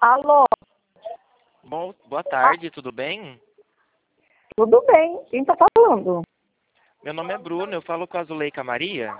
Alô, Boa tarde, tudo bem? tudo bem? Quem tá falando? Meu nome é Bruno, eu falo com a Zuleika Maria.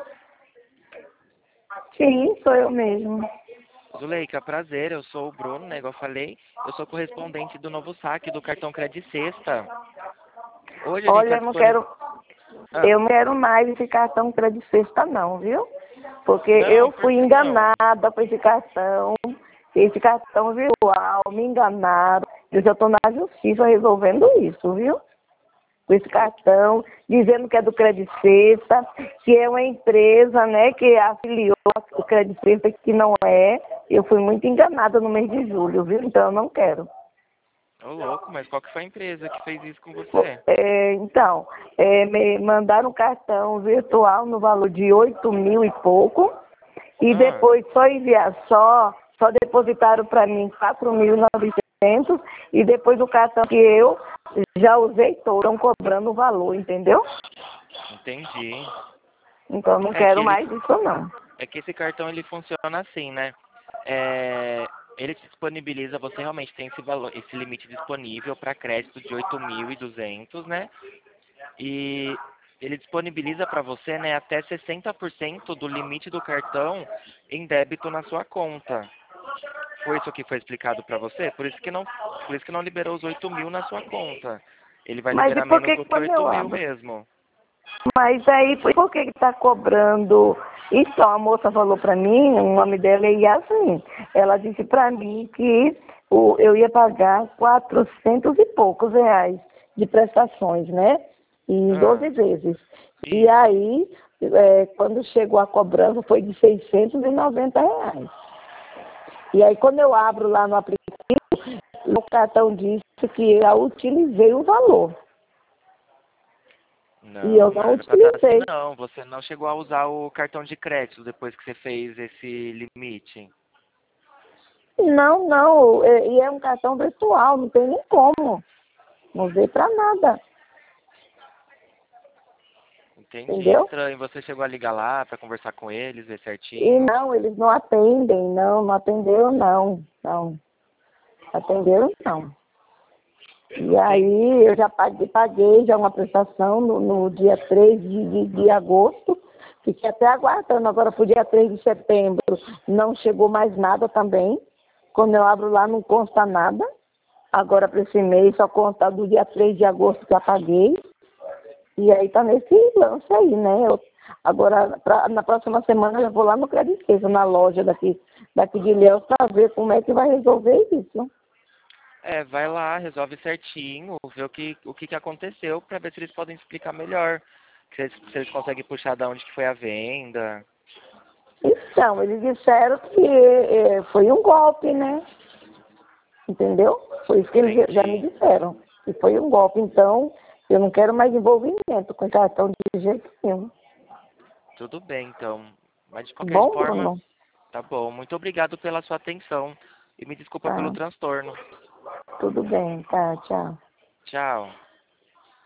Sim, sou eu mesmo. Zuleika, prazer, eu sou o Bruno, né, igual eu falei. Eu sou correspondente do novo saque do cartão Credit Sexta. Hoje a gente Olha, está eu não disponível... quero, eu não quero mais esse cartão Credit Sexta não, viu? Porque Não, eu por fui que não? enganada com esse cartão virtual, me enganaram. Eu já estou na justiça resolvendo isso, viu? Com esse cartão, dizendo que é do Credit Sexta, que é uma empresa, né, que afiliou o Credit Sexta, que não é. Eu fui muito enganada no mês de julho, viu? Então eu não quero. Ô louco, mas qual que foi a empresa que fez isso com você? Então, me mandaram um cartão virtual no valor de 8.000 e pouco, e Ah, depois só depositaram para mim 4.900, e depois o cartão que eu já usei todo, estão cobrando o valor, entendeu? entendi. Então não É que quero ele, mais isso não. é que esse cartão ele funciona assim, né? Ele te disponibiliza, você realmente tem esse valor, esse limite disponível para crédito de 8.200, né? E ele disponibiliza para você, né, até 60% do limite do cartão em débito na sua conta. Foi isso que foi explicado para você? Por isso que não liberou os 8.000 na sua conta. Ele vai Mas e liberar por menos que do que quando oito eu mil abro? mesmo. Mas aí, por que está cobrando? Então, a moça falou para mim, o nome dela é Yasmin. Ela disse para mim que eu ia pagar 400 e poucos reais de prestações, né? Em 12 Ah, vezes. E isso. aí, quando chegou a cobrança, foi de 690 reais. E aí, quando eu abro lá no aplicativo, o cartão disse que eu já utilizei o valor. E eu Não, não não era pra estar assim utilizei. não. Você não chegou a usar o cartão de crédito depois que você fez esse limite. Não, não, e é um cartão virtual, não tem nem como. Não usei para nada, Entendi, entendeu? estranho. Você chegou a ligar lá pra conversar com eles, ver E certinho. não, eles não atendem, não atenderam, não. Atenderam, não. E Entendi. aí eu já paguei já uma prestação no dia 3 de agosto, fiquei até aguardando, agora para o dia 3 de setembro não chegou mais nada também. Quando eu abro lá não consta nada. Agora para esse mês só conta do dia 3 de agosto que eu paguei. E aí tá nesse lance aí, né? Agora, na próxima semana eu vou lá no Credit Suisse, na loja daqui de Ilhéus, para ver como é que vai resolver isso. Vai lá, resolve certinho, vê o que aconteceu pra ver se eles podem explicar melhor. Se eles conseguem puxar da onde que foi a venda. Então, eles disseram que foi um golpe, né? Entendeu? Foi isso que eles já me Entendi. disseram. Que foi um golpe. Então, eu não quero mais envolvimento com cartão de jeito nenhum. Tudo bem, então. Mas de Tá qualquer bom, forma, Bruno? tá bom. Muito obrigado pela sua atenção. E me desculpa pelo Tá. transtorno. Tudo bem, tá, tchau. Tchau.